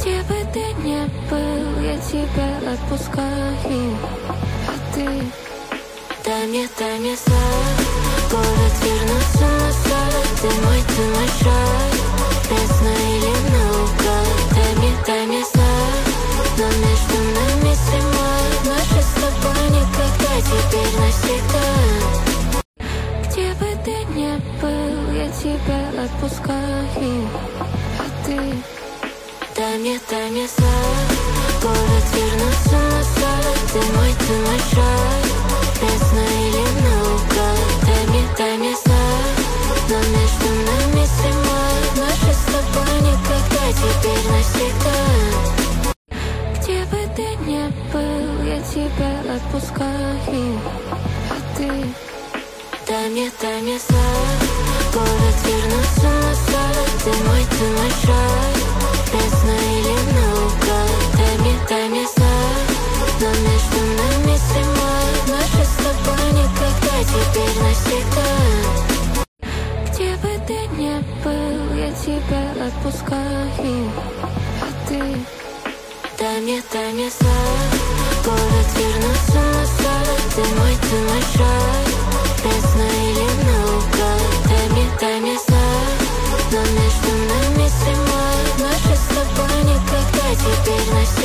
Где бы ты ни был, я тебя отпускаю. А ты дай мне знак. Город вернулся назад. Ты мой шаг. Пресно или наугад. Дай мне знак. Но между нами зима. Наши с тобой никогда, теперь навсегда. Где бы ты ни был, я тебя отпускаю. А ты дай мне знак. Город вернулся назад. Ты мой шаг. Пресно или наугад. Дай мне знак. Но между нами зима. Наши с тобой никогда, теперь навсегда. Где бы ты ни был, я тебя отпускаю. А ты дай мне знак. Город вернулся назад. Ты мой шаг. Пресно или наугад. Дай мне знак. Но между нами зима. Наши с тобой никогда, теперь навсегда. Где бы ты ни был, я тебя отпускаю. А ты дай мне знак. Город вернулся назад. Ты мой шаг. Пресно или наугад. Дай мне знак. Но между нами зима. Наши с тобой никогда, теперь навсегда.